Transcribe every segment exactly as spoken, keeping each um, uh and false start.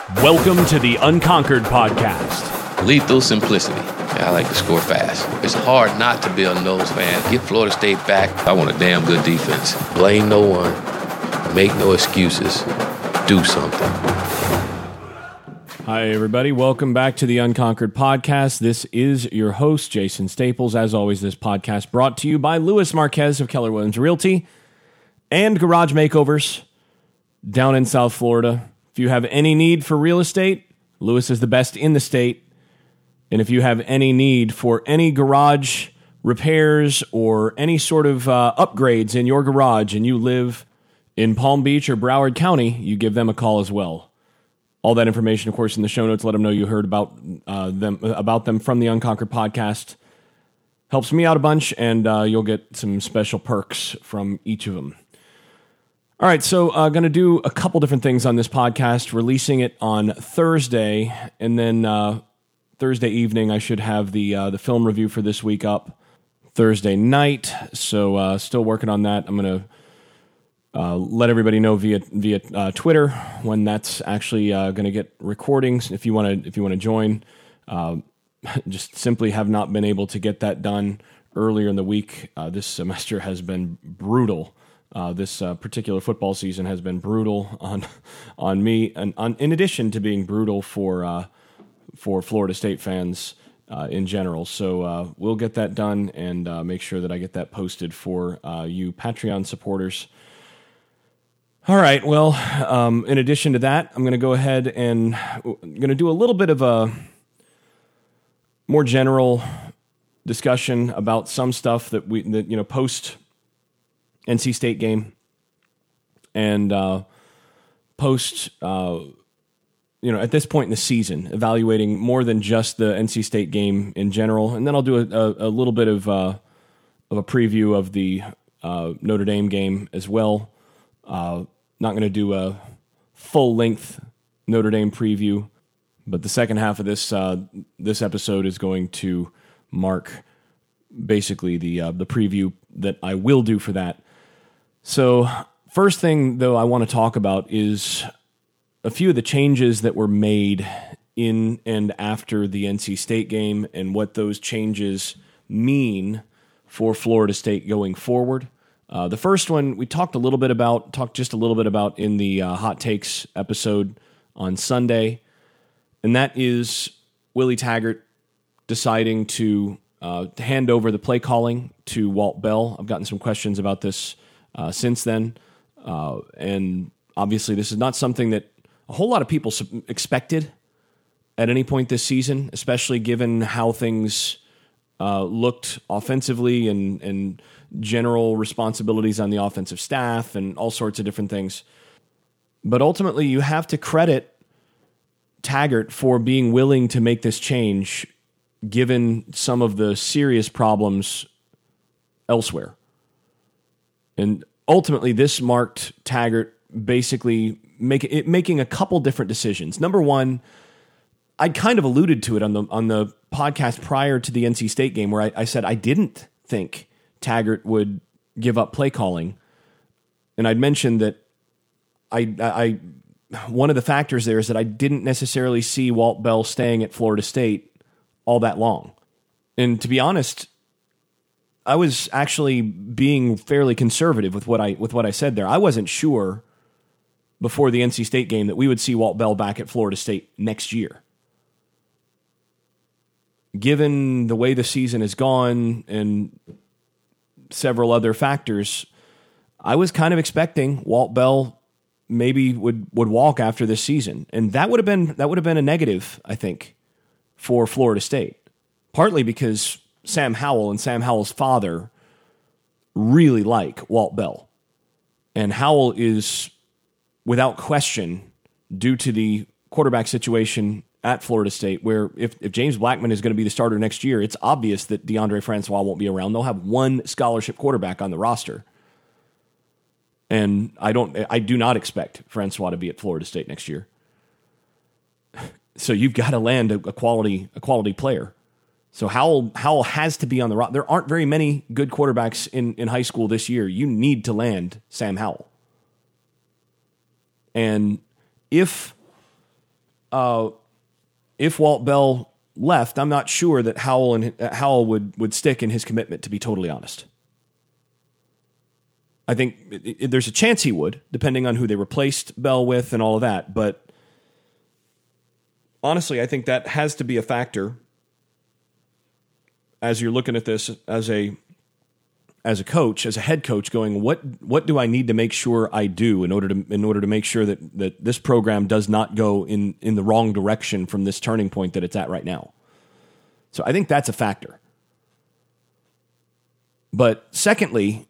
Welcome to the Unconquered Podcast. Lethal simplicity. I like to score fast. It's hard not to be a Noles fan. Get Florida State back. I want a damn good defense. Blame no one. Make no excuses. Do something. Hi, everybody. Welcome back to the Unconquered Podcast. This is your host, Jason Staples. As always, this podcast brought to you by Louis Marquez of Keller Williams Realty and Garage Makeovers down in South Florida. If you have any need for real estate, Louis is the best in the state. And if you have any need for any garage repairs or any sort of uh, upgrades in your garage and you live in Palm Beach or Broward County, you give them a call as well. All that information, of course, in the show notes. Let them know you heard about uh, them about them from the Unconquered Podcast. Helps me out a bunch, and uh, you'll get some special perks from each of them. All right, so I'm uh, going to do a couple different things on this podcast, releasing it on Thursday, and then uh, Thursday evening I should have the uh, the film review for this week up Thursday night, so uh, still working on that. I'm going to uh, let everybody know via via uh, Twitter when that's actually uh, going to get recordings. If you want to if you want to join, uh, just simply have not been able to get that done earlier in the week. Uh, this semester has been brutal. Uh, this uh, particular football season has been brutal on on me, and on, in addition to being brutal for uh, for Florida State fans uh, in general. So uh, we'll get that done and uh, make sure that I get that posted for uh, you Patreon supporters. All right. Well, um, in addition to that, I'm going to go ahead and I'm going to do a little bit of a more general discussion about some stuff that we that you know post N C State game and uh, post, uh, you know, at this point in the season, evaluating more than just the N C State game in general. And then I'll do a, a, a little bit of, uh, of a preview of the uh, Notre Dame game as well. Uh, not going to do a full-length Notre Dame preview, but the second half of this uh, this episode is going to mark basically the uh, the preview that I will do for that. So first thing, though, I want to talk about is a few of the changes that were made in and after the N C State game and what those changes mean for Florida State going forward. Uh, the first one we talked a little bit about, talked just a little bit about in the uh, Hot Takes episode on Sunday, and that is Willie Taggart deciding to, uh, to hand over the play calling to Walt Bell. I've gotten some questions about this Uh, since then, uh, and obviously this is not something that a whole lot of people sub- expected at any point this season, especially given how things uh, looked offensively and, and general responsibilities on the offensive staff and all sorts of different things. But ultimately, you have to credit Taggart for being willing to make this change, given some of the serious problems elsewhere. And ultimately, this marked Taggart basically make, it, making a couple different decisions. Number one, I kind of alluded to it on the on the podcast prior to the N C State game, where I, I said I didn't think Taggart would give up play calling, and I'd mentioned that I I one of the factors there is that I didn't necessarily see Walt Bell staying at Florida State all that long, and to be honest, I was actually being fairly conservative with what I with what I said there. I wasn't sure before the N C State game that we would see Walt Bell back at Florida State next year. Given the way the season has gone and several other factors, I was kind of expecting Walt Bell maybe would, would walk after this season. And that would have been that would have been a negative, I think, for Florida State. Partly because Sam Howell and Sam Howell's father really like Walt Bell. And Howell is, without question, due to the quarterback situation at Florida State, where if, if James Blackman is going to be the starter next year, it's obvious that DeAndre Francois won't be around. They'll have one scholarship quarterback on the roster. And I don't, I do not expect Francois to be at Florida State next year. So you've got to land a, a quality, a quality player. So Howell Howell has to be on the roster. There aren't very many good quarterbacks in, in high school this year. You need to land Sam Howell. And if uh, if Walt Bell left, I'm not sure that Howell and uh, Howell would would stick in his commitment. To be totally honest, I think it, it, there's a chance he would, depending on who they replaced Bell with and all of that. But honestly, I think that has to be a factor as you're looking at this as a as a coach, as a head coach, going, what what do I need to make sure I do in order to in order to make sure that, that this program does not go in, in the wrong direction from this turning point that it's at right now. So I think that's a factor. But secondly,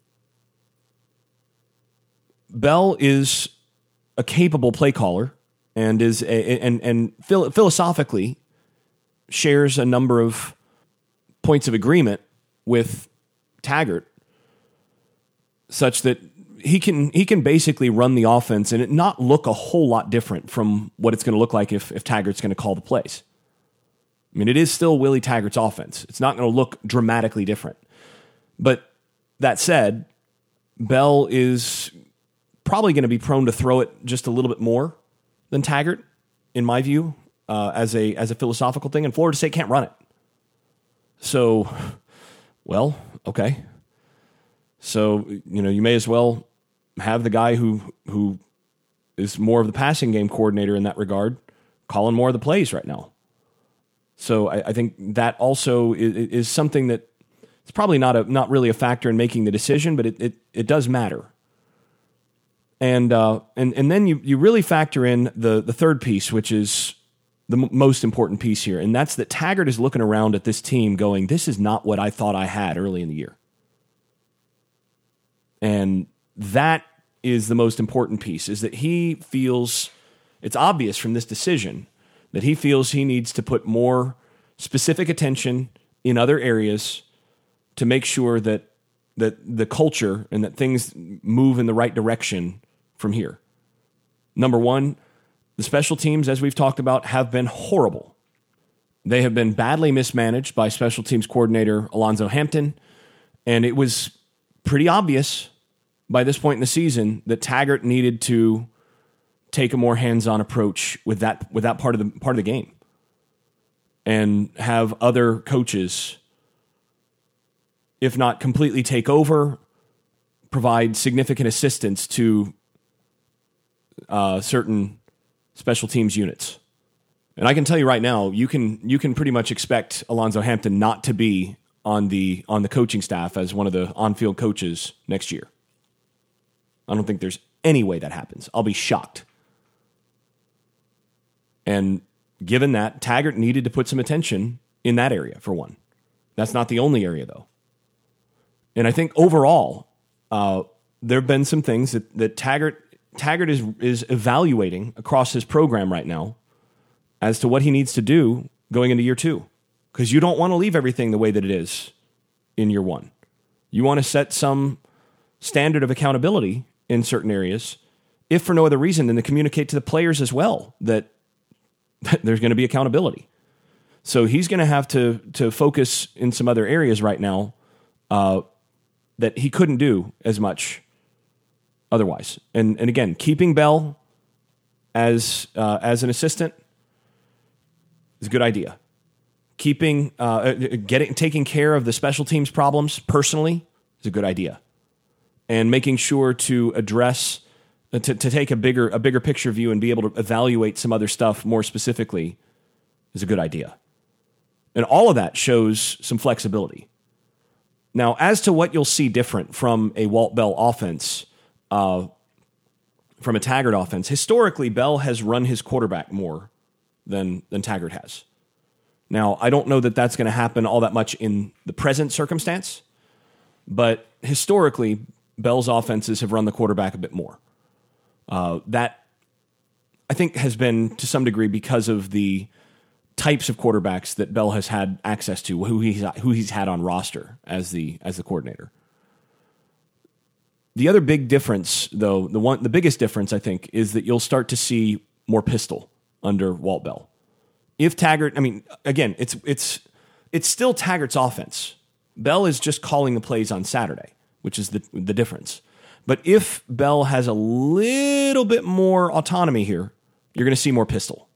Bell is a capable play caller and is a, and and philosophically shares a number of points of agreement with Taggart, such that he can he can basically run the offense and it not look a whole lot different from what it's going to look like if, if Taggart's going to call the plays. I mean, it is still Willie Taggart's offense. It's not going to look dramatically different. But that said, Bell is probably going to be prone to throw it just a little bit more than Taggart, in my view, uh, as a as a philosophical thing. And Florida State can't run it. So, well, okay. So, you know, you may as well have the guy who who is more of the passing game coordinator in that regard calling more of the plays right now. So I, I think that also is, is something that it's probably not a not really a factor in making the decision, but it it, it does matter. And uh, and and then you you really factor in the the third piece, which is the m- most important piece here, and that's that Taggart is looking around at this team going, this is not what I thought I had early in the year. And that is the most important piece, is that he feels, it's obvious from this decision, that he feels he needs to put more specific attention in other areas to make sure that that the culture and that things move in the right direction from here. Number one, the special teams, as we've talked about, have been horrible. They have been badly mismanaged by special teams coordinator Alonzo Hampton, and it was pretty obvious by this point in the season that Taggart needed to take a more hands-on approach with that with that part of the part of the game, and have other coaches, if not completely take over, provide significant assistance to uh, certain special teams units. And I can tell you right now, you can you can pretty much expect Alonzo Hampton not to be on the on the coaching staff as one of the on-field coaches next year. I don't think there's any way that happens. I'll be shocked. And given that, Taggart needed to put some attention in that area, for one. That's not the only area, though. And I think overall, uh, there have been some things that, that Taggart Taggart is is evaluating across his program right now as to what he needs to do going into year two. Because you don't want to leave everything the way that it is in year one. You want to set some standard of accountability in certain areas, if for no other reason than to communicate to the players as well that, that there's going to be accountability. So he's going to have to to focus in some other areas right now uh, that he couldn't do as much otherwise. And and again, keeping Bell as uh, as an assistant is a good idea. Keeping uh, getting taking care of the special teams problems personally is a good idea. And making sure to address to, to take a bigger a bigger picture view and be able to evaluate some other stuff more specifically is a good idea. And all of that shows some flexibility. Now, as to what you'll see different from a Walt Bell offense, uh, from a Taggart offense, historically, Bell has run his quarterback more than, than Taggart has. Now, I don't know that that's going to happen all that much in the present circumstance, but historically, Bell's offenses have run the quarterback a bit more. Uh, that, I think, has been to some degree because of the types of quarterbacks that Bell has had access to, who he's who he's had on roster as the as the coordinator. The other big difference, though, the one the biggest difference, I think, is that you'll start to see more pistol under Walt Bell. If Taggart, I mean, again, it's it's it's still Taggart's offense. Bell is just calling the plays on Saturday, which is the the difference. But if Bell has a little bit more autonomy here, you're going to see more pistol.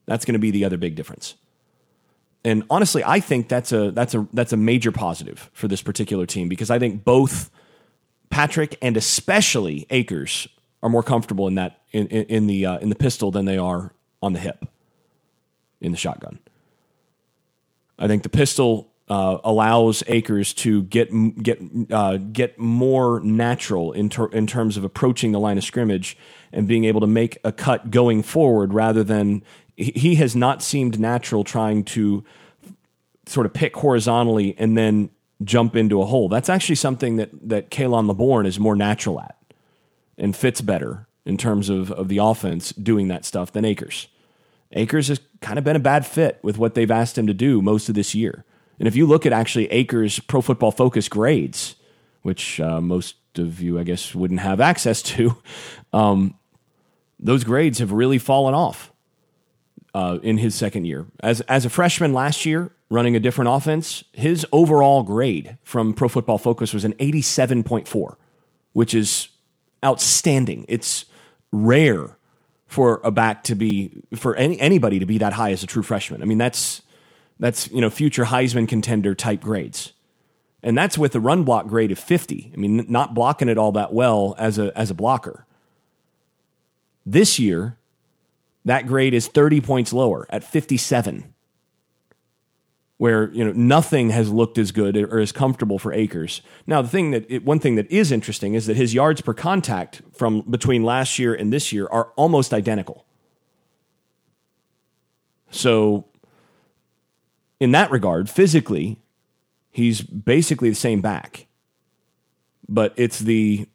That's going to be the other big difference. And honestly, I think that's a that's a that's a major positive for this particular team, because I think both Patrick and especially Akers are more comfortable in that in, in, in the uh, in the pistol than they are on the hip in the shotgun. I think the pistol uh, allows Akers to get get uh, get more natural in ter- in terms of approaching the line of scrimmage and being able to make a cut going forward, rather than he has not seemed natural trying to sort of pick horizontally and then jump into a hole. That's actually something that that Kalen LeBourne is more natural at and fits better in terms of, of the offense doing that stuff than Akers. Akers has kind of been a bad fit with what they've asked him to do most of this year. And if you look at actually Akers' Pro Football Focus grades, which uh, most of you, I guess, wouldn't have access to, um, those grades have really fallen off uh, in his second year. As as a freshman last year, running a different offense, his overall grade from Pro Football Focus was an eighty-seven point four, which is outstanding. It's rare for a back to be, for any anybody to be that high as a true freshman. I mean, that's that's you know future Heisman contender type grades, and that's with a run block grade of fifty. I mean, not blocking it all that well as a as a blocker. This year, that grade is thirty points lower at fifty-seven, where you know nothing has looked as good or as comfortable for Akers. Now, the thing that it, one thing that is interesting is that his yards per contact from between last year and this year are almost identical. So, in that regard, physically, he's basically the same back, but it's the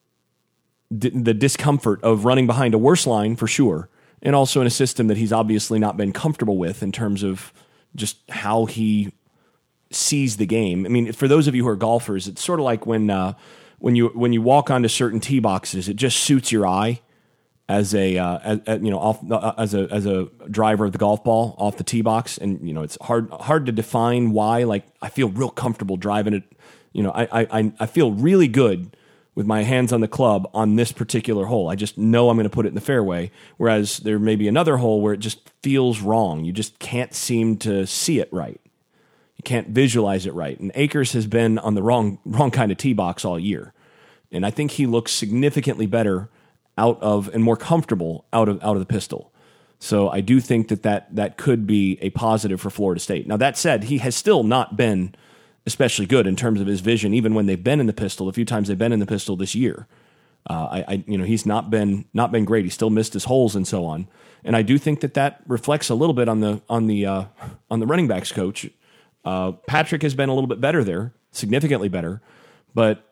the discomfort of running behind a worse line for sure, and also in a system that he's obviously not been comfortable with in terms of just how he sees the game. I mean, for those of you who are golfers, it's sort of like when uh, when you when you walk onto certain tee boxes, it just suits your eye as a uh, as, as, you know off uh, as a as a driver of the golf ball off the tee box, and you know it's hard hard to define why. Like, I feel real comfortable driving it. You know, I I I feel really good with my hands on the club on this particular hole. I just know I'm going to put it in the fairway, whereas there may be another hole where it just feels wrong. You just can't seem to see it right. You can't visualize it right. And Akers has been on the wrong wrong kind of tee box all year. And I think he looks significantly better out of and more comfortable out of out of the pistol. So I do think that that, that could be a positive for Florida State. Now, that said, he has still not been especially good in terms of his vision, even when they've been in the pistol. A few times they've been in the pistol this year, uh, I, I, you know, he's not been not been great. He still missed his holes and so on. And I do think that that reflects a little bit on the on the uh, on the running backs coach. Uh, Patrick has been a little bit better there, significantly better, but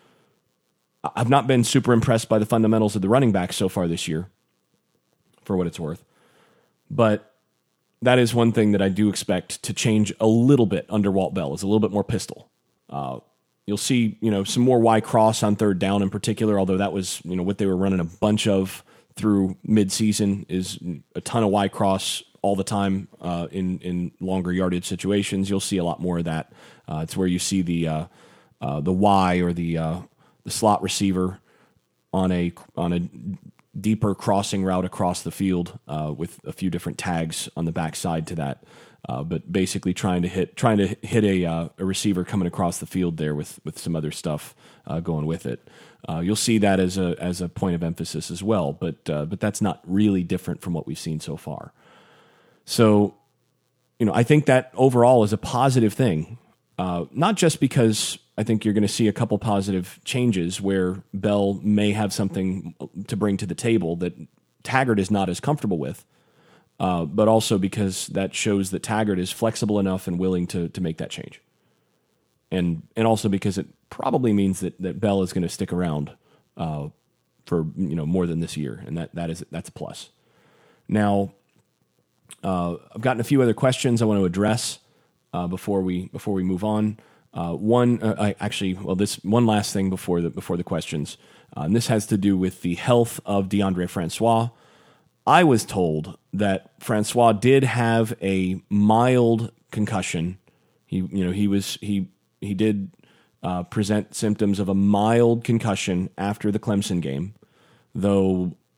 I've not been super impressed by the fundamentals of the running backs so far this year, for what it's worth. But that is one thing that I do expect to change a little bit under Walt Bell, is a little bit more pistol. Uh, you'll see, you know, some more Y cross on third down in particular, although that was, you know, what they were running a bunch of through midseason, is a ton of Y cross all the time uh, in, in longer yardage situations. You'll see a lot more of that. Uh, it's where you see the uh, uh, the Y or the uh, the slot receiver on a on a deeper crossing route across the field uh, with a few different tags on the backside to that, uh, but basically trying to hit trying to hit a uh, a receiver coming across the field there with with some other stuff uh, going with it. Uh, you'll see that as a as a point of emphasis as well, but uh, but that's not really different from what we've seen so far. So, you know, I think that overall is a positive thing, uh, not just because I think you're going to see a couple positive changes where Bell may have something to bring to the table that Taggart is not as comfortable with, uh, but also because that shows that Taggart is flexible enough and willing to to make that change. And and also because it probably means that, that Bell is going to stick around uh, for you know more than this year, and that that is that's a plus. Now, uh, I've gotten a few other questions I want to address uh, before we before we move on. Uh, one, uh, I actually, well, this one last thing before the before the questions, uh, and this has to do with the health of DeAndre Francois. I was told that Francois did have a mild concussion. He, you know, he was he he did uh, present symptoms of a mild concussion after the Clemson game, though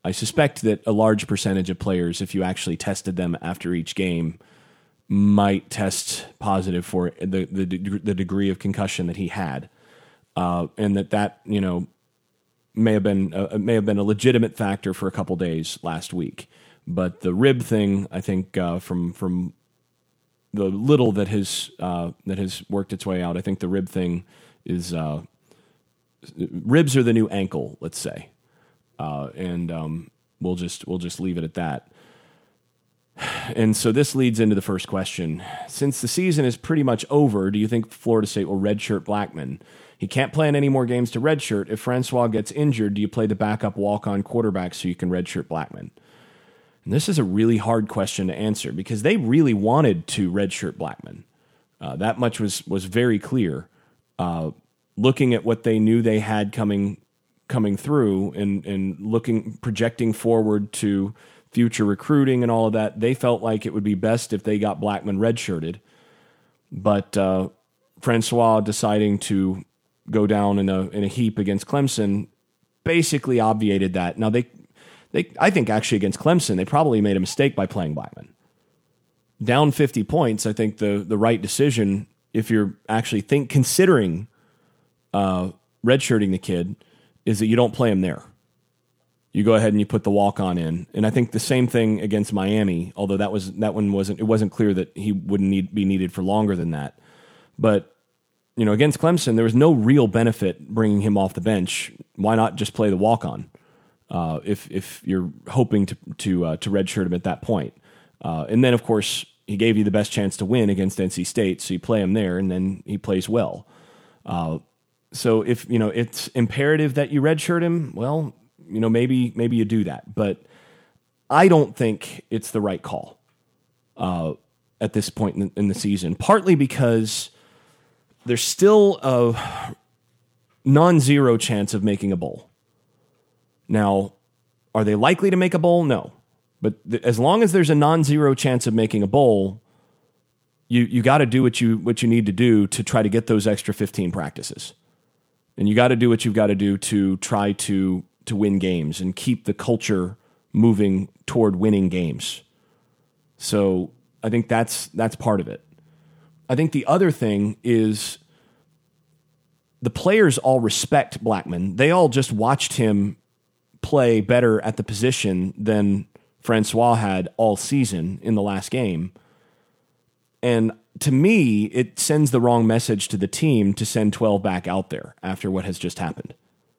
I suspect that a large percentage of players, if you actually tested them after each game, might test positive for the the, the degree of concussion that he had, uh, and that that you know may have been uh, may have been a legitimate factor for a couple days last week. But the rib thing, I think, uh, from from the little that has uh, that has worked its way out, I think the rib thing is uh, ribs are the new ankle, let's say, uh, and um, we'll just we'll just leave it at that. And so this leads into the first question. Since the season is pretty much over, do you think Florida State will redshirt Blackman? He can't play in any more games to redshirt. If Francois gets injured, do you play the backup walk-on quarterback so you can redshirt Blackman? And this is a really hard question to answer because they really wanted to redshirt Blackman. Uh, that much was was very clear. Uh, looking at what they knew they had coming coming through and and looking projecting forward to future recruiting and all of that, they felt like it would be best if they got Blackman redshirted. But uh, Francois deciding to go down in a in a heap against Clemson basically obviated that. Now they they I think actually against Clemson they probably made a mistake by playing Blackman. Down fifty points, I think the the right decision if you're actually think considering uh, redshirting the kid is that you don't play him there. You go ahead and you put the walk-on in, and I think the same thing against Miami. Although that was that one wasn't it wasn't clear that he wouldn't need be needed for longer than that. But you know, against Clemson, there was no real benefit bringing him off the bench. Why not just play the walk-on uh, if if you're hoping to to uh, to redshirt him at that point? Uh, and then, of course, he gave you the best chance to win against N C State, so you play him there, and then he plays well. Uh, so if you know it's imperative that you redshirt him, well. You know, maybe maybe you do that, but I don't think it's the right call uh, at this point in, in the season. Partly because there's still a non-zero chance of making a bowl. Now, are they likely to make a bowl? No, but th- as long as there's a non-zero chance of making a bowl, you you got to do what you what you need to do to try to get those extra fifteen practices, and you got to do what you've got to do to try to. to win games and keep the culture moving toward winning games. So I think that's that's part of it. I think the other thing is the players all respect Blackman. They all just watched him play better at the position than Francois had all season in the last game. And to me, it sends the wrong message to the team to send twelve back out there after what has just happened.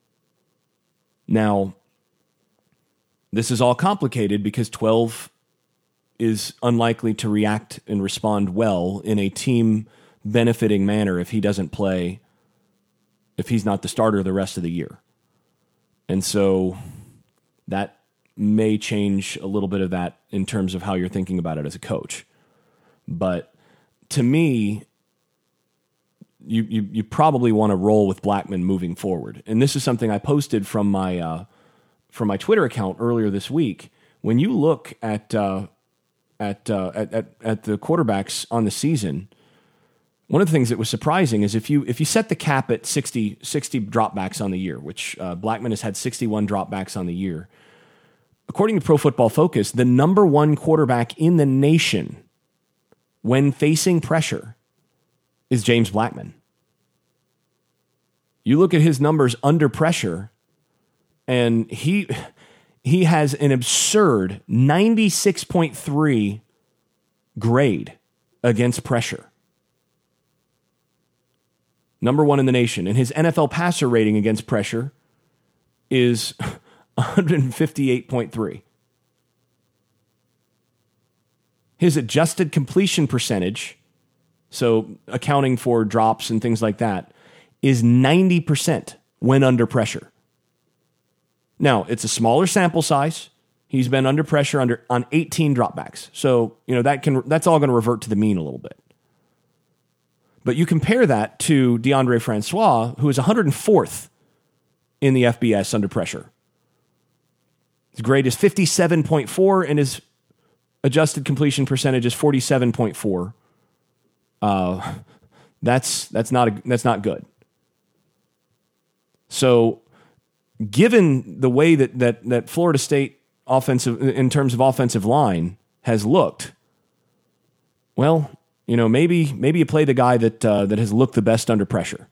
Now, this is all complicated because twelve is unlikely to react and respond well in a team-benefiting manner if he doesn't play, if he's not the starter the rest of the year. And so that may change a little bit of that in terms of how you're thinking about it as a coach. But to me, You, you you probably want to roll with Blackman moving forward, and this is something I posted from my uh, from my Twitter account earlier this week. When you look at uh, at, uh, at at at the quarterbacks on the season, one of the things that was surprising is if you if you set the cap at sixty, sixty dropbacks on the year, which uh, Blackman has had sixty-one dropbacks on the year. According to Pro Football Focus, the number one quarterback in the nation when facing pressure is James Blackman. You look at his numbers under pressure, and he he has an absurd ninety-six point three grade against pressure. Number one in the nation. And his N F L passer rating against pressure is one fifty-eight point three. His adjusted completion percentage, so accounting for drops and things like that, is ninety percent when under pressure. Now, it's a smaller sample size. He's been under pressure under on eighteen dropbacks. So, you know, that can that's all going to revert to the mean a little bit. But you compare that to DeAndre Francois, who is one hundred fourth in the F B S under pressure. His grade is fifty-seven point four, and his adjusted completion percentage is forty-seven point four. Uh, that's that's not a, that's not good. So, given the way that that that Florida State offensive in terms of offensive line has looked, well, you know, maybe maybe you play the guy that uh, that has looked the best under pressure.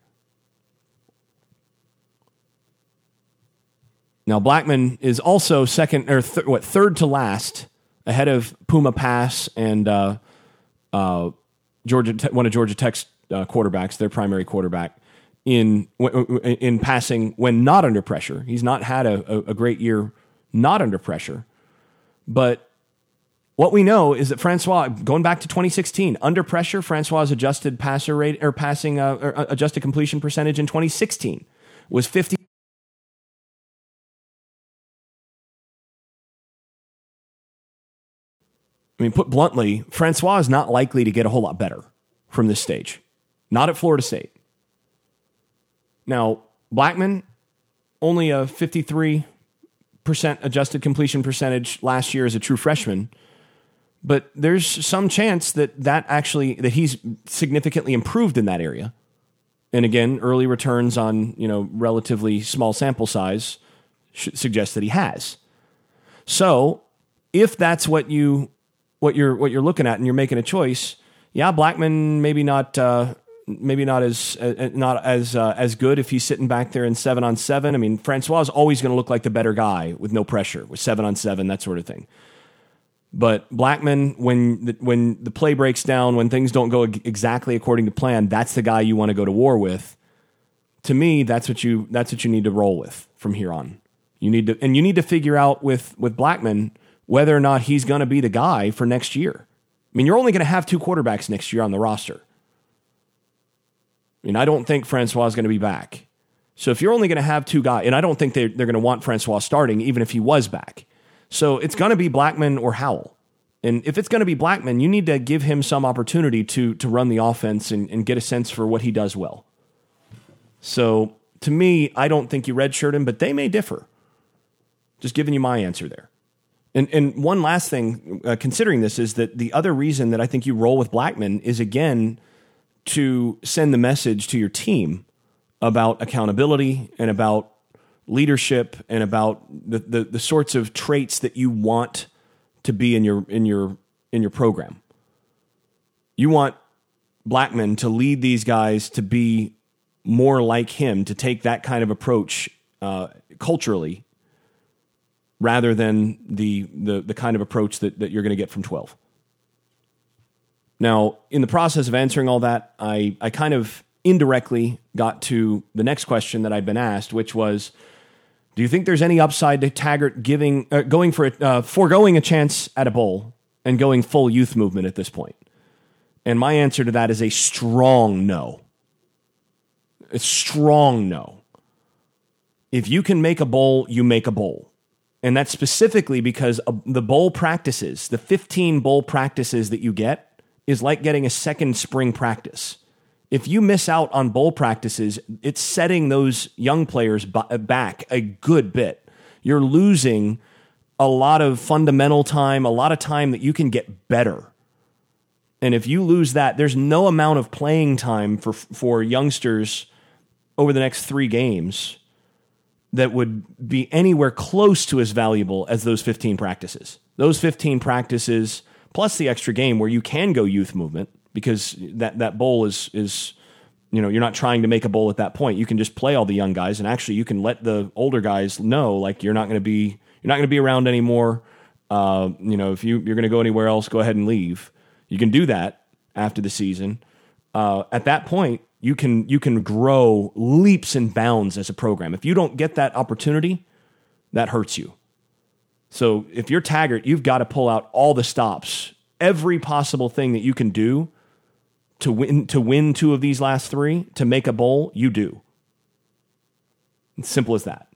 Now, Blackman is also second or th- what third to last, ahead of Puma Pass and uh, uh, Georgia, Te- one of Georgia Tech's uh, quarterbacks, their primary quarterback, in in passing when not under pressure. He's not had a, a great year not under pressure, but what we know is that Francois, going back to twenty sixteen, under pressure, Francois' adjusted passer rate or passing uh, or adjusted completion percentage in twenty sixteen was fifty. I mean, put bluntly, Francois is not likely to get a whole lot better from this stage. Not at Florida State. Now, Blackman, only a fifty-three percent adjusted completion percentage last year as a true freshman, but there's some chance that that actually, that he's significantly improved in that area. And again, early returns on, you know, relatively small sample size suggest that he has. So, if that's what you what you're what you're looking at and you're making a choice, yeah, Blackman maybe not uh, maybe not as uh, not as uh, as good if he's sitting back there in seven on seven. I mean, Francois is always going to look like the better guy with no pressure, with seven on seven, that sort of thing. But Blackman, when the, when the play breaks down, when things don't go exactly according to plan, that's the guy you want to go to war with. To me, that's what you that's what you need to roll with from here on. You need to and you need to figure out with with Blackman whether or not he's going to be the guy for next year. I mean, you're only going to have two quarterbacks next year on the roster. I mean, I don't think Francois is going to be back. So if you're only going to have two guys, and I don't think they're, they're going to want Francois starting, even if he was back. So it's going to be Blackman or Howell. And if it's going to be Blackman, you need to give him some opportunity to, to run the offense and, and get a sense for what he does well. So to me, I don't think you redshirt him, but they may differ. Just giving you my answer there. And and one last thing, uh, considering this, is that the other reason that I think you roll with Blackman is, again, to send the message to your team about accountability and about leadership and about the, the, the sorts of traits that you want to be in your in your in your program. You want Blackman to lead these guys to be more like him, to take that kind of approach uh, culturally, rather than the, the the kind of approach that, that you're going to get from twelve. Now, in the process of answering all that, I, I kind of indirectly got to the next question that I'd been asked, which was, do you think there's any upside to Taggart giving uh, going for it, uh, foregoing a chance at a bowl and going full youth movement at this point? And my answer to that is a strong no. A strong no. If you can make a bowl, you make a bowl. And that's specifically because the bowl practices, the fifteen bowl practices that you get, is like getting a second spring practice. If you miss out on bowl practices, it's setting those young players back a good bit. You're losing a lot of fundamental time, a lot of time that you can get better. And if you lose that, there's no amount of playing time for for youngsters over the next three games that would be anywhere close to as valuable as those fifteen practices. Those fifteen practices, plus the extra game where you can go youth movement, because that, that bowl is, is, you know, you're not trying to make a bowl at that point. You can just play all the young guys, and actually you can let the older guys know, like, you're not going to be, you're not going to be around anymore. Uh, you know, if you, you're going to go anywhere else, go ahead and leave. You can do that after the season. Uh, at that point, you can you can grow leaps and bounds as a program. If you don't get that opportunity, that hurts you. So if you're Taggart, you've got to pull out all the stops, every possible thing that you can do to win to win two of these last three, to make a bowl, you do. It's simple as that.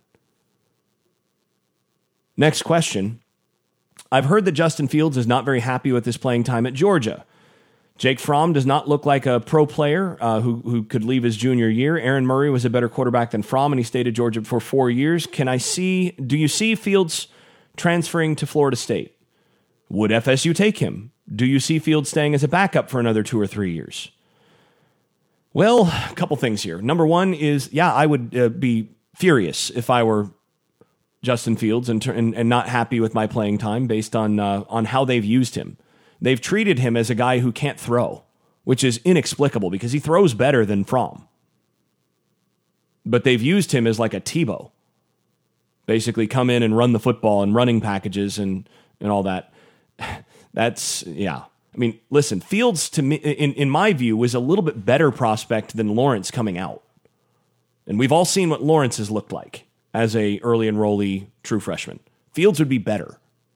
Next question. I've heard that Justin Fields is not very happy with his playing time at Georgia. Jake Fromm does not look like a pro player uh, who, who could leave his junior year. Aaron Murray was a better quarterback than Fromm, and he stayed at Georgia for four years. Can I see, do you see Fields transferring to Florida State? Would F S U take him? Do you see Fields staying as a backup for another two or three years? Well, a couple things here. Number one is, yeah, I would uh, be furious if I were Justin Fields and, and and not happy with my playing time based on uh, on how they've used him. They've treated him as a guy who can't throw, which is inexplicable because he throws better than Fromm. But they've used him as like a Tebow. Basically come in and run the football and running packages and, and all that. That's, yeah. I mean, listen, Fields, to me, in, in my view, was a little bit better prospect than Lawrence coming out. And we've all seen what Lawrence has looked like as a early enrollee true freshman. Fields would be better,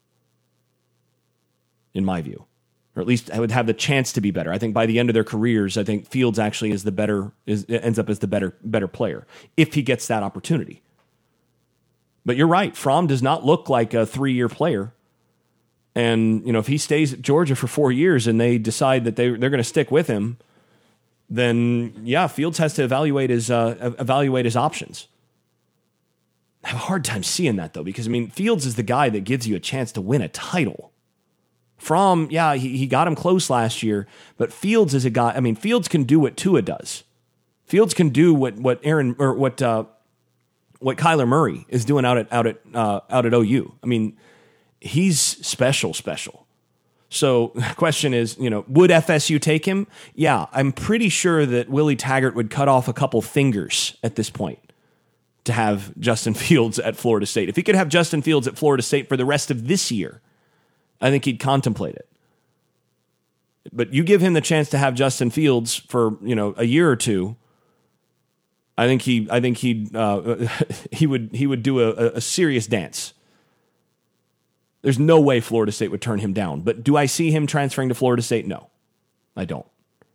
in my view. Or at least I would have the chance to be better. I think by the end of their careers, I think Fields actually is the better, is ends up as the better, better player, if he gets that opportunity. But you're right, Fromm does not look like a three-year player. And, you know, if he stays at Georgia for four years and they decide that they, they're going to stick with him, then, yeah, Fields has to evaluate his uh, evaluate his options. I have a hard time seeing that, though, because, I mean, Fields is the guy that gives you a chance to win a title. Fromm, yeah, he, he got him close last year, but Fields is a guy, I mean, Fields can do what Tua does. Fields can do what what Aaron, or what uh, what Kyler Murray is doing out at out at uh, out at O U. I mean, he's special, special. So the question is, you know, would F S U take him? Yeah, I'm pretty sure that Willie Taggart would cut off a couple fingers at this point to have Justin Fields at Florida State. If he could have Justin Fields at Florida State for the rest of this year, I think he'd contemplate it. But you give him the chance to have Justin Fields for, you know, a year or two, I think he, I think he'd, uh, he would, he would do a, a serious dance. There's no way Florida State would turn him down. But do I see him transferring to Florida State? No, I don't.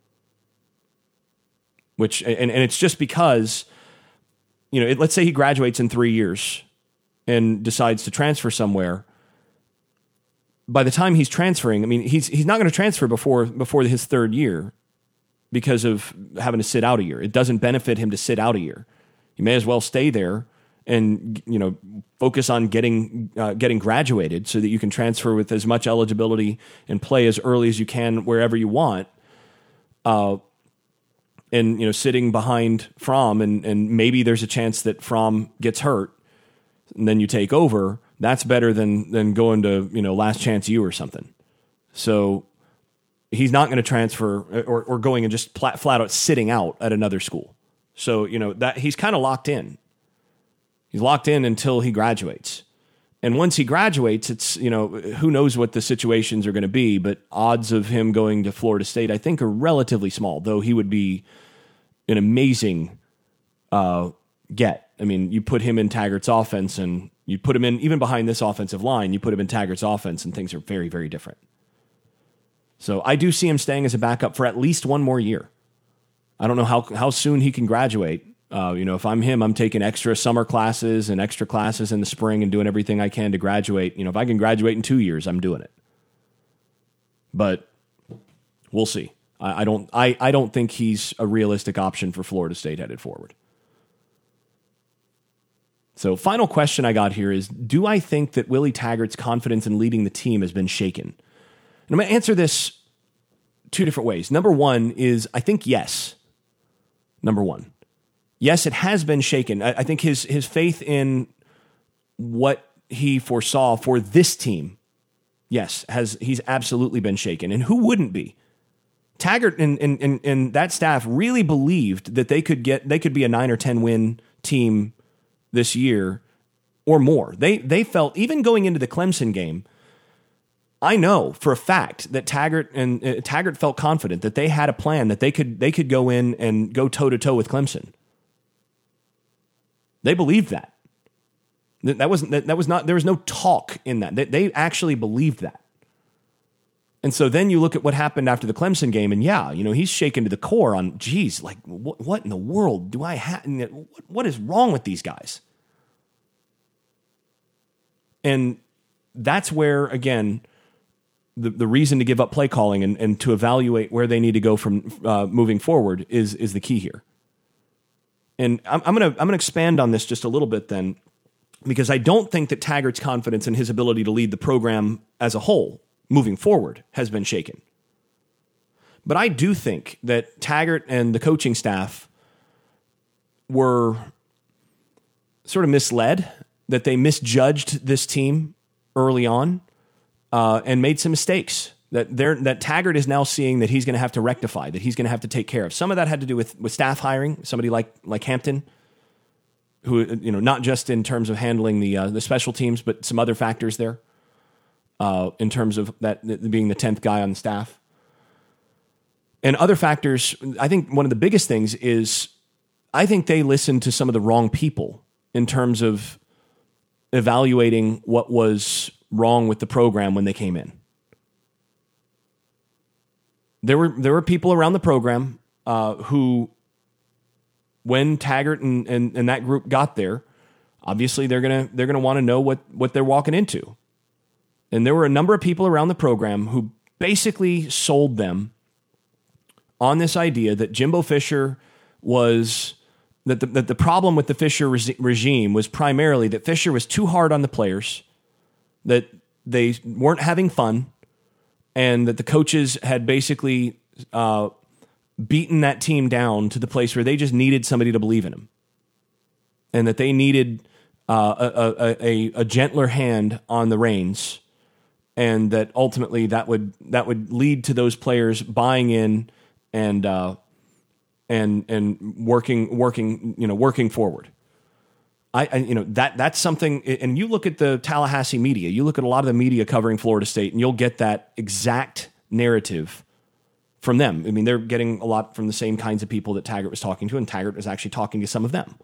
Which, and, and it's just because, you know, it, let's say he graduates in three years and decides to transfer somewhere. By the time he's transferring, I mean, he's he's not going to transfer before before his third year because of having to sit out a year. It doesn't benefit him to sit out a year. You may as well stay there and, you know, focus on getting uh, getting graduated so that you can transfer with as much eligibility and play as early as you can wherever you want. Uh, and, you know, sitting behind Fromm, and, and maybe there's a chance that Fromm gets hurt, and then you take over. That's better than than going to, you know, Last Chance U or something. So he's not going to transfer or, or going and just flat, flat out sitting out at another school. So, you know, that he's kind of locked in. He's locked in until he graduates. And once he graduates, it's, you know, who knows what the situations are going to be, but odds of him going to Florida State, I think, are relatively small, though he would be an amazing uh, get. I mean, you put him in Taggart's offense and you put him in, even behind this offensive line, you put him in Taggart's offense and things are very, very different. So I do see him staying as a backup for at least one more year. I don't know how how soon he can graduate. Uh, you know, if I'm him, I'm taking extra summer classes and extra classes in the spring and doing everything I can to graduate. You know, if I can graduate in two years, I'm doing it. But we'll see. I, I don't I, I don't think he's a realistic option for Florida State headed forward. So final question I got here is, do I think that Willie Taggart's confidence in leading the team has been shaken? And I'm going to answer this two different ways. Number one is, I think yes. Number one. Yes, it has been shaken. I, I think his his faith in what he foresaw for this team, yes, has he's absolutely been shaken. And who wouldn't be? Taggart and, and, and, and that staff really believed that they could get they could be a nine or ten win team this year or more. They they felt, even going into the Clemson game, I know for a fact that Taggart and uh, Taggart felt confident that they had a plan that they could they could go in and go toe to toe with Clemson. They believed that. That wasn't that, that was not there was no talk in that. They, they actually believed that. And so then you look at what happened after the Clemson game, and yeah, you know, he's shaken to the core on, geez, like, what, what in the world do I have? What is wrong with these guys? And that's where, again, the, the reason to give up play calling and, and to evaluate where they need to go from uh, moving forward is, is the key here. And I'm, I'm going to I'm going to expand on this just a little bit then, because I don't think that Taggart's confidence in his ability to lead the program as a whole moving forward has been shaken. But I do think that Taggart and the coaching staff were sort of misled that they misjudged this team early on uh, and made some mistakes that they're, that Taggart is now seeing that he's going to have to rectify, that he's going to have to take care of. Some of that had to do with, with staff hiring, somebody like like Hampton, who, you know, not just in terms of handling the uh, the special teams, but some other factors there uh, in terms of that being the tenth guy on the staff. And other factors, I think one of the biggest things is I think they listened to some of the wrong people in terms of evaluating what was wrong with the program when they came in. There were there were people around the program uh, who, when Taggart and, and, and that group got there, obviously they're gonna they're gonna want to know what, what they're walking into. And there were a number of people around the program who basically sold them on this idea that Jimbo Fisher was that the, that the problem with the Fisher re- regime was primarily that Fisher was too hard on the players, that they weren't having fun, and that the coaches had basically uh, beaten that team down to the place where they just needed somebody to believe in them, and that they needed uh, a, a, a, a gentler hand on the reins, and that ultimately that would that would lead to those players buying in and uh, and and working working you know working forward. I, I you know that that's something, and you look at the Tallahassee media, you look at a lot of the media covering Florida State, and you'll get that exact narrative from them. I mean, they're getting a lot from the same kinds of people that Taggart was talking to, and Taggart was actually talking to some of them.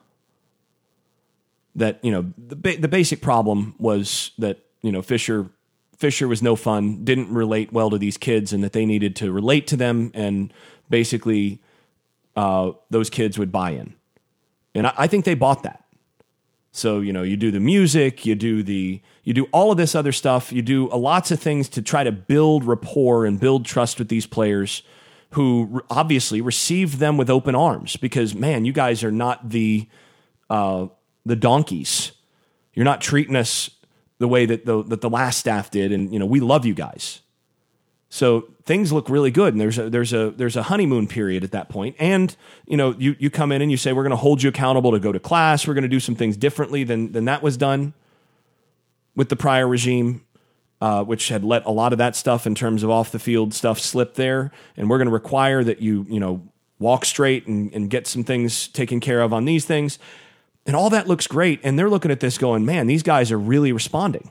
That, you know, the ba- the basic problem was that, you know, Fisher Fisher was no fun, didn't relate well to these kids, and that they needed to relate to them, and basically uh, those kids would buy in. And I, I think they bought that. So, you know, you do the music, you do the, you do all of this other stuff. You do uh, lots of things to try to build rapport and build trust with these players who re- obviously received them with open arms because, man, you guys are not the, uh, the donkeys. You're not treating us the way that the, that the last staff did. And, you know, we love you guys. So things look really good, and there's a there's a there's a honeymoon period at that point. And you know, you you come in and you say, we're going to hold you accountable to go to class. We're going to do some things differently than than that was done with the prior regime, uh, which had let a lot of that stuff in terms of off the field stuff slip there. And we're going to require that you you know walk straight and, and get some things taken care of on these things. And all that looks great. And they're looking at this going, man, these guys are really responding.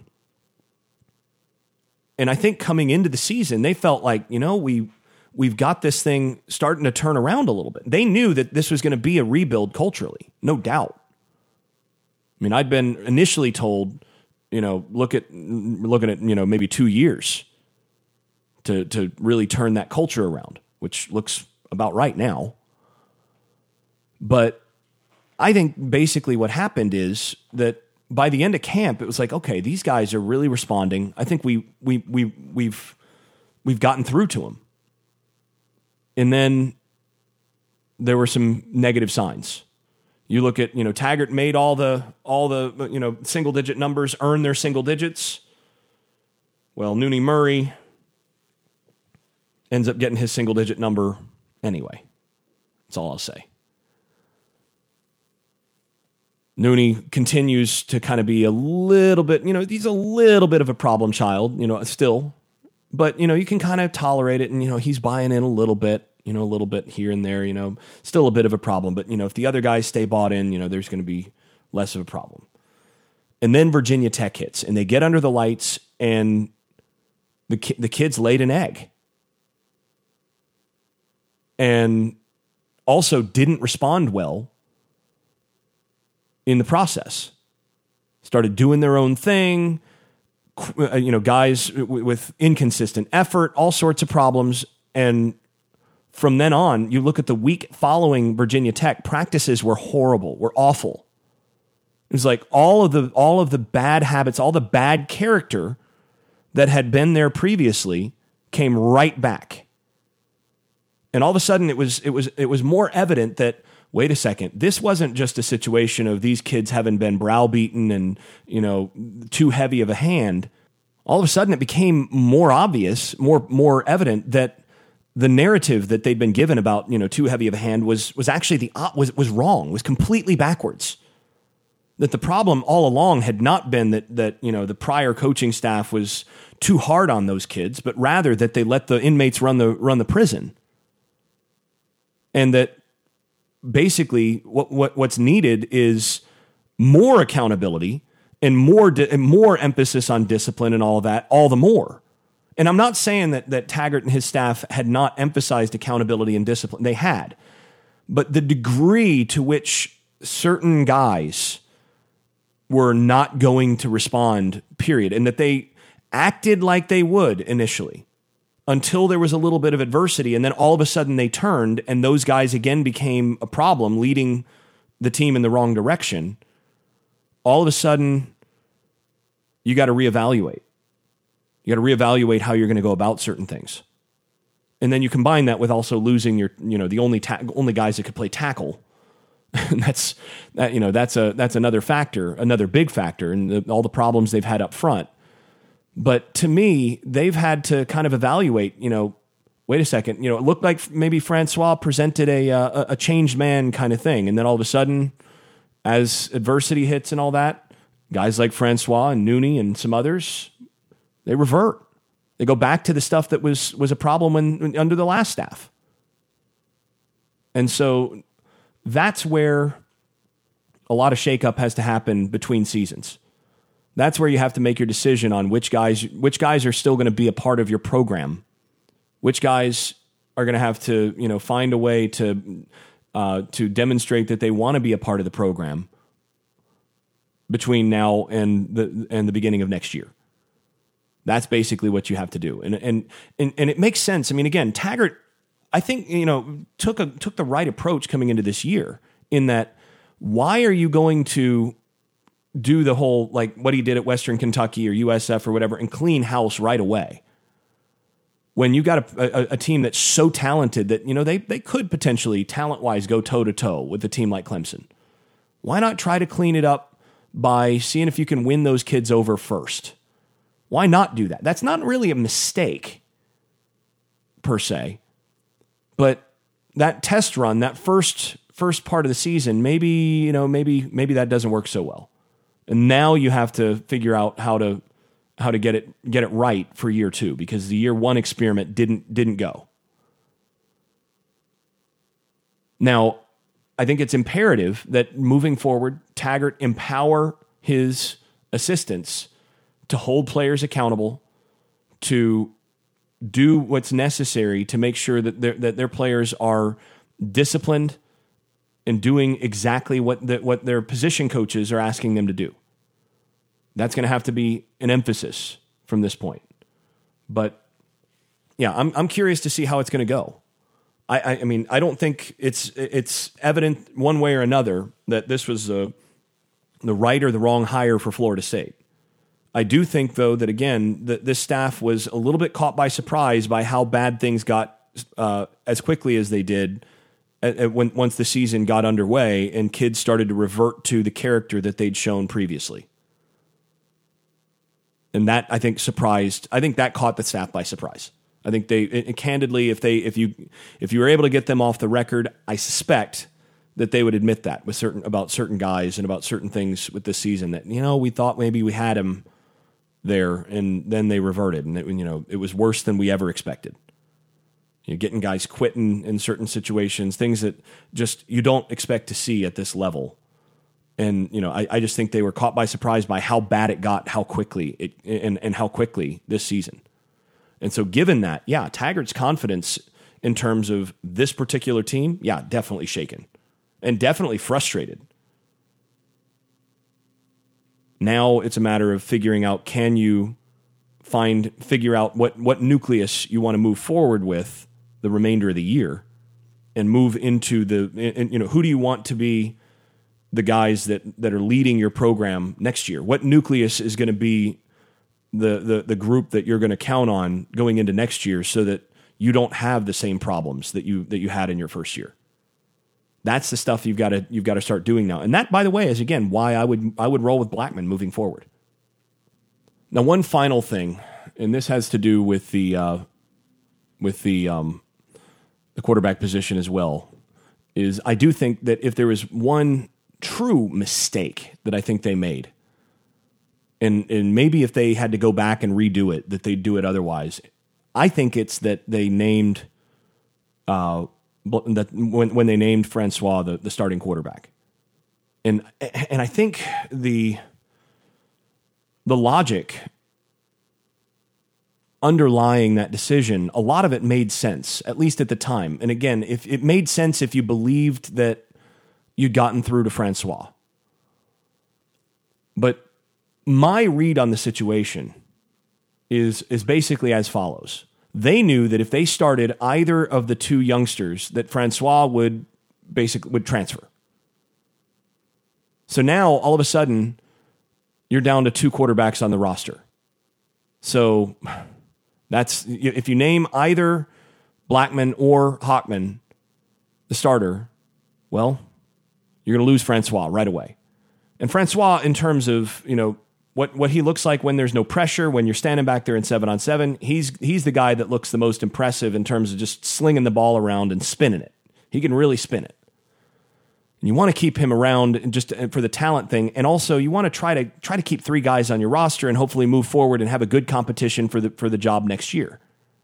And I think coming into the season, they felt like, you know, we, we've got this thing starting to turn around a little bit. They knew that this was going to be a rebuild culturally, no doubt. I mean, I'd been initially told, you know, look at looking at, you know, maybe two years to to really turn that culture around, which looks about right now. But I think basically what happened is that by the end of camp, it was like, okay, these guys are really responding. I think we we we we've we've gotten through to them. And then there were some negative signs. You look at, you know, Taggart made all the all the you know single digit numbers earn their single digits. Well, Nooney Murray ends up getting his single digit number anyway. That's all I'll say. Nooney continues to kind of be a little bit, you know, he's a little bit of a problem child, you know, still. But, you know, you can kind of tolerate it, and, you know, he's buying in a little bit, you know, a little bit here and there, you know, still a bit of a problem. But, you know, if the other guys stay bought in, you know, there's going to be less of a problem. And then Virginia Tech hits, and they get under the lights, and the ki- the kids laid an egg. And also didn't respond well in the process. Started doing their own thing, you know, guys with inconsistent effort, all sorts of problems. And from then on, you look at the week following Virginia Tech, practices were horrible, were awful. It was like all of the all of the bad habits, all the bad character that had been there previously came right back. And all of a sudden it was it was it was more evident that, wait a second, this wasn't just a situation of these kids having been browbeaten and, you know, too heavy of a hand. All of a sudden it became more obvious, more more evident that the narrative that they'd been given about, you know, too heavy of a hand was was actually the was was wrong, was completely backwards. That the problem all along had not been that, that, you know, the prior coaching staff was too hard on those kids, but rather that they let the inmates run the, run the prison. And that basically what, what what's needed is more accountability and more, di- and more emphasis on discipline and all of that, all the more. And I'm not saying that, that Taggart and his staff had not emphasized accountability and discipline. They had. But the degree to which certain guys were not going to respond, period, and that they acted like they would initially until there was a little bit of adversity, and then all of a sudden they turned, and those guys again became a problem, leading the team in the wrong direction. All of a sudden, you got to reevaluate. You got to reevaluate how you're going to go about certain things. And then you combine that with also losing your, you know, the only ta- only guys that could play tackle. And that's that, you know, that's a that's another factor, another big factor in the, all the problems they've had up front. But to me, they've had to kind of evaluate, you know, wait a second, you know, it looked like maybe Francois presented a a, a changed man kind of thing, and then all of a sudden, as adversity hits and all that, guys like Francois and Nooney and some others, they revert. They go back to the stuff that was was a problem when, when under the last staff. And so that's where a lot of shakeup has to happen between seasons. That's where you have to make your decision on which guys which guys are still going to be a part of your program, which guys are going to have to, you know, find a way to uh, to demonstrate that they want to be a part of the program between now and the and the beginning of next year. That's basically what you have to do, and and and, and it makes sense. I mean, again, Taggart, I think, you know, took a took the right approach coming into this year in that, why are you going to do the whole, like what he did at Western Kentucky or U S F or whatever, and clean house right away when you got a, a, a team that's so talented that, you know, they they could potentially talent-wise go toe-to-toe with a team like Clemson? Why not try to clean it up by seeing if you can win those kids over first? Why not do that? That's not really a mistake per se, but that test run, that first first part of the season, maybe, you know, maybe maybe that doesn't work so well. And now you have to figure out how to how to get it get it right for year two, because the year one experiment didn't didn't go. Now, I think it's imperative that moving forward, Taggart empower his assistants to hold players accountable, to do what's necessary to make sure that their that their players are disciplined and doing exactly what the, what their position coaches are asking them to do. That's going to have to be an emphasis from this point. But yeah, I'm I'm curious to see how it's going to go. I, I I mean, I don't think it's it's evident one way or another that this was a, the right or the wrong hire for Florida State. I do think, though, that again, that this staff was a little bit caught by surprise by how bad things got uh, as quickly as they did at, at when, once the season got underway and kids started to revert to the character that they'd shown previously. And that, I think, surprised. I think that caught the staff by surprise. I think they, it, candidly, if they, if you, if you were able to get them off the record, I suspect that they would admit that with certain about certain guys and about certain things with this season that, you know, we thought maybe we had him there, and then they reverted, and it, you know, it was worse than we ever expected. You're getting guys quitting in certain situations, things that just you don't expect to see at this level. And you know, I, I just think they were caught by surprise by how bad it got, how quickly it, and and how quickly this season. And so, given that, yeah, Taggart's confidence in terms of this particular team, yeah, definitely shaken, and definitely frustrated. Now it's a matter of figuring out, can you find, figure out what, what nucleus you want to move forward with the remainder of the year and move into the, and, you know, who do you want to be the guys that, that are leading your program next year? What nucleus is going to be the, the, the group that you're going to count on going into next year so that you don't have the same problems that you, that you had in your first year? That's the stuff you've got to you've got to start doing now. And that, by the way, is again why I would I would roll with Blackman moving forward. Now, one final thing, and this has to do with the uh, with the um, the quarterback position as well, is I do think that if there was one true mistake that I think they made. And and maybe if they had to go back and redo it, that they'd do it otherwise. I think it's that they named uh, that when when they named Francois the, the starting quarterback. And and I think the the logic underlying that decision, a lot of it made sense, at least at the time. And again, if it made sense if you believed that you'd gotten through to Francois. But my read on the situation is is basically as follows. They knew that if they started either of the two youngsters, that Francois would basically would transfer. So now all of a sudden you're down to two quarterbacks on the roster. So that's if you name either Blackman or Hockman the starter, well, you're going to lose Francois right away. And Francois, in terms of, you know, what, what he looks like when there's no pressure, when you're standing back there in seven on seven, he's he's the guy that looks the most impressive in terms of just slinging the ball around and spinning it. He can really spin it. And you want to keep him around just for the talent thing, and also you want to try to try to keep three guys on your roster and hopefully move forward and have a good competition for the for the job next year.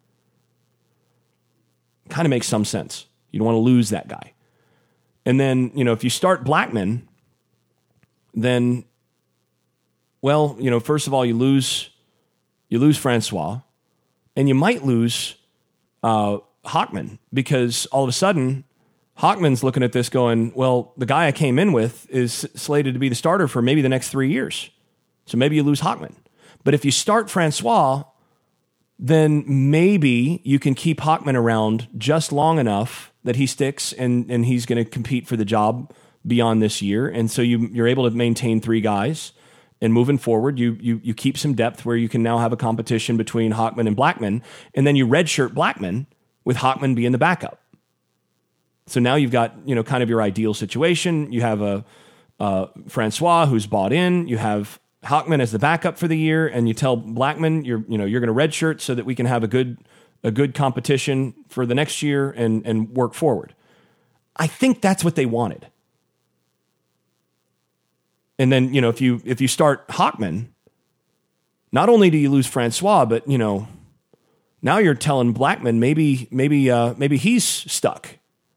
Kind of makes some sense. You don't want to lose that guy. And then, you know, if you start Blackman, then, well, you know, first of all, you lose you lose Francois, and you might lose uh, Hockman, because all of a sudden Hockman's looking at this going, well, the guy I came in with is slated to be the starter for maybe the next three years. So maybe you lose Hockman. But if you start Francois, then maybe you can keep Hockman around just long enough that he sticks and, and he's going to compete for the job beyond this year. And so you, you're able to maintain three guys. And moving forward, you, you you keep some depth where you can now have a competition between Hockman and Blackman. And then you redshirt Blackman with Hockman being the backup. So now you've got, you know, kind of your ideal situation. You have a uh, Francois who's bought in. You have Hockman as the backup for the year, and you tell Blackman you're, you know, you're going to redshirt so that we can have a good a good competition for the next year and and work forward. I think that's what they wanted. And then, you know, if you if you start Hockman, not only do you lose Francois, but you know, now you're telling Blackman maybe maybe uh, maybe he's stuck.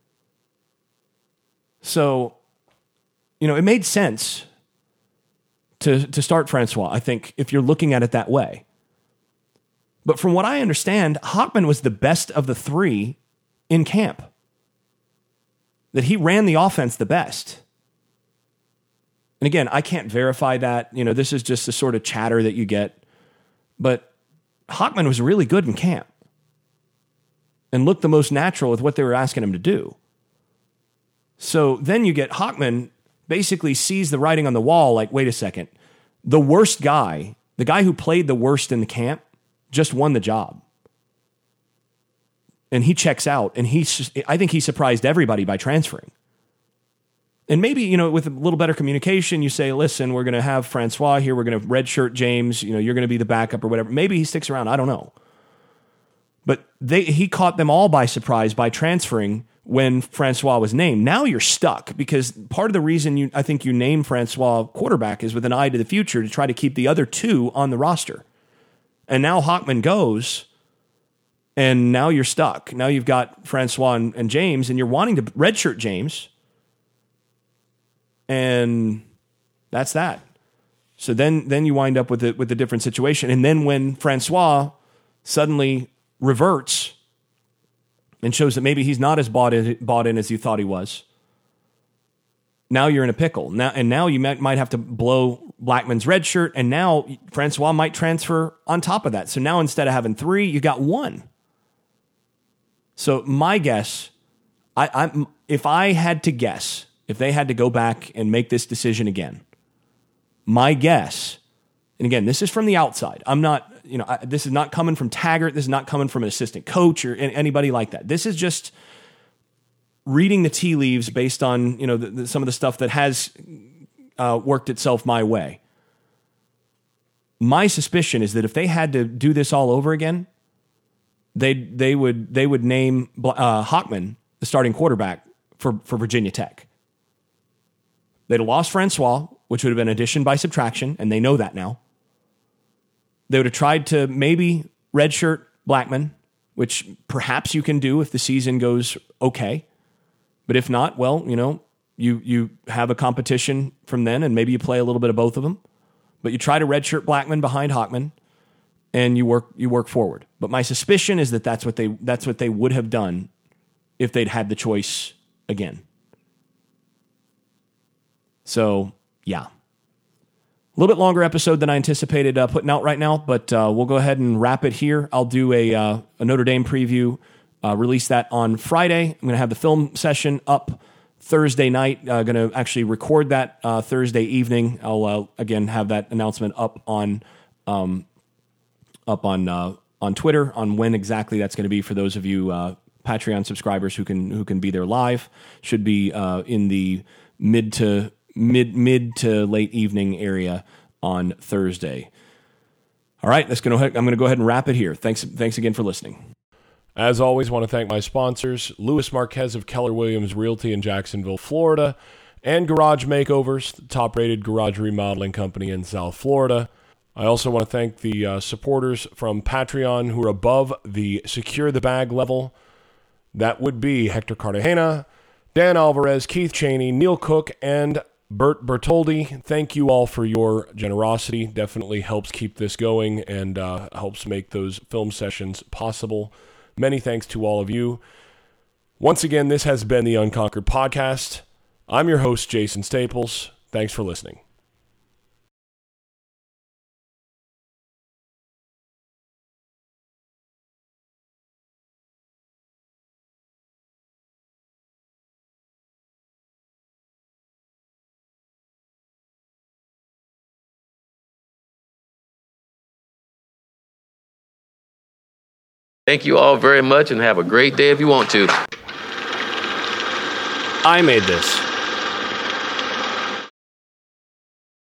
So, you know, it made sense to to start Francois, I think, if you're looking at it that way. But from what I understand, Hockman was the best of the three in camp. That he ran the offense the best. And again, I can't verify that. You know, this is just the sort of chatter that you get. But Hockman was really good in camp and looked the most natural with what they were asking him to do. So then you get Hockman basically sees the writing on the wall, like, wait a second, the worst guy, the guy who played the worst in the camp, just won the job. And he checks out, and he's, I think he surprised everybody by transferring. And maybe, you know, with a little better communication, you say, listen, we're going to have Francois here, we're going to redshirt James, you know, you're going to be the backup or whatever. Maybe he sticks around, I don't know. But they he caught them all by surprise by transferring when Francois was named. Now you're stuck, because part of the reason you I think you name Francois quarterback is with an eye to the future to try to keep the other two on the roster. And now Hockman goes, and now you're stuck. Now you've got Francois and, and James, and you're wanting to redshirt James, and that's that. So then then you wind up with a, with a different situation. And then when Francois suddenly reverts and shows that maybe he's not as bought in, bought in as you thought he was, now you're in a pickle. Now and now you might, might have to blow Blackman's red shirt, and now Francois might transfer on top of that. So now instead of having three, you got one. So my guess, I, I'm if I had to guess, if they had to go back and make this decision again, my guess, and again, this is from the outside. I'm not, you know, I, this is not coming from Taggart. This is not coming from an assistant coach or anybody like that. This is just reading the tea leaves based on, you know, the, the, some of the stuff that has uh, worked itself my way. My suspicion is that if they had to do this all over again, they they would they would name uh, Hockman the starting quarterback for, for Virginia Tech. They'd have lost Francois, which would have been addition by subtraction, and they know that now. They would have tried to maybe redshirt Blackman, which perhaps you can do if the season goes okay. But if not, well, you know, you you have a competition from then, and maybe you play a little bit of both of them. But you try to redshirt Blackman behind Hockman, and you work you work forward. But my suspicion is that that's what they that's what they would have done if they'd had the choice again. So, yeah. A little bit longer episode than I anticipated uh, putting out right now, but uh, we'll go ahead and wrap it here. I'll do a, uh, a Notre Dame preview, uh, release that on Friday. I'm going to have the film session up Thursday night. Uh, going to actually record that uh, Thursday evening. I'll, uh, again, have that announcement up on um, up on uh, on Twitter on when exactly that's going to be for those of you uh, Patreon subscribers who can who can be there live. Should be uh, in the mid to mid mid to late evening area on Thursday. All right, let's go ahead. I'm going to go ahead and wrap it here. Thanks thanks again for listening. As always, want to thank my sponsors, Louis Marquez of Keller Williams Realty in Jacksonville, Florida, and Garage Makeovers, the top-rated garage remodeling company in South Florida. I also want to thank the uh, supporters from Patreon who are above the Secure the Bag level. That would be Hector Cartagena, Dan Alvarez, Keith Cheney, Neil Cook, and Bert Bertoldi. Thank you all for your generosity. Definitely helps keep this going and uh, helps make those film sessions possible. Many thanks to all of you. Once again, this has been the Unconquered Podcast. I'm your host, Jason Staples. Thanks for listening. Thank you all very much and have a great day if you want to. I made this.